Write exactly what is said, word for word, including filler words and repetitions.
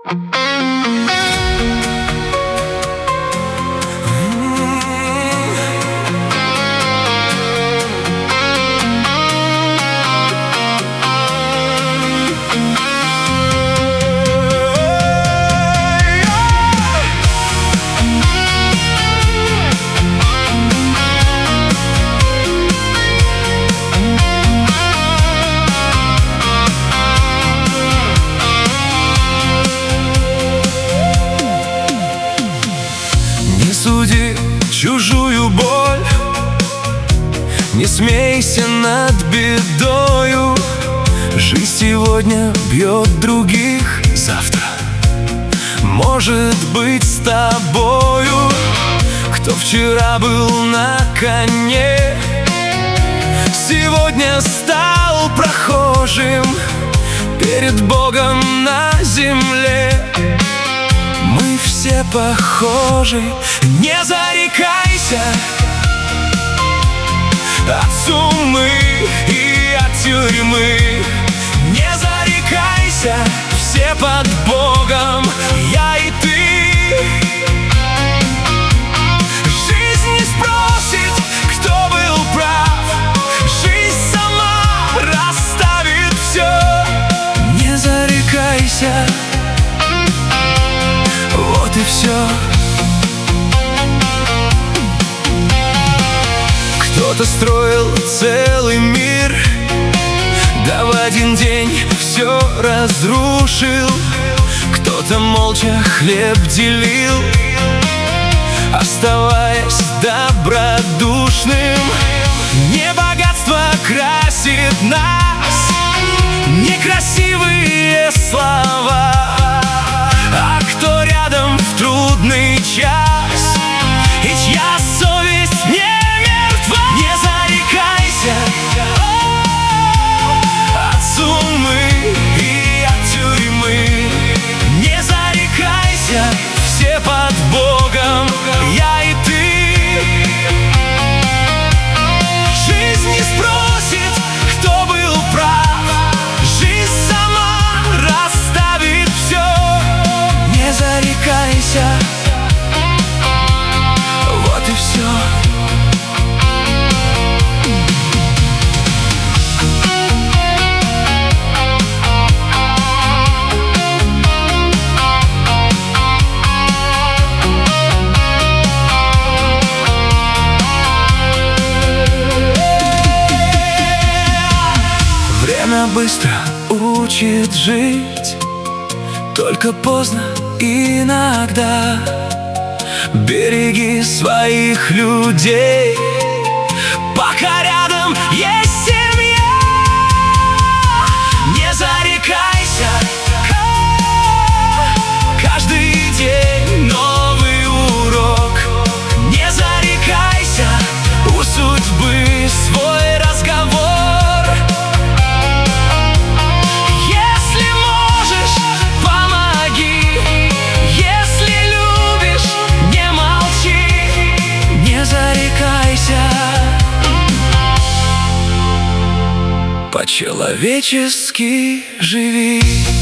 Не суди чужую боль, не смейся над бедою. Жизнь сегодня бьет других, завтра может быть с тобою. Кто вчера был на коне, сегодня стал прохожим перед Богом на земле. Мы все похожи, не зарекайся от суммы и от тюрьмы. Не зарекайся, все под Богом, я и ты. Жизнь не спросит, кто был прав, жизнь сама расставит все. Не зарекайся, вот и все. Кто-то строил целый мир, да в один день все разрушил. Кто-то молча хлеб делил, оставаясь добродушным. Не богатство красит нас, не красивые слова, а кто рядом в трудный час и чья совесть не мертва. Не зарекайся от суммы и от тюрьмы. Не зарекайся, все под Богом, я и ты. Жизнь не спросит, кто был прав, жизнь сама расставит все. Не зарекайся, вот и все. Время быстро учит жить, только поздно иногда. Береги своих людей, пока рядом есть семья. Не зарекайся, каждый день новый урок. Не зарекайся, у судьбы свой разговор. По-человечески живи.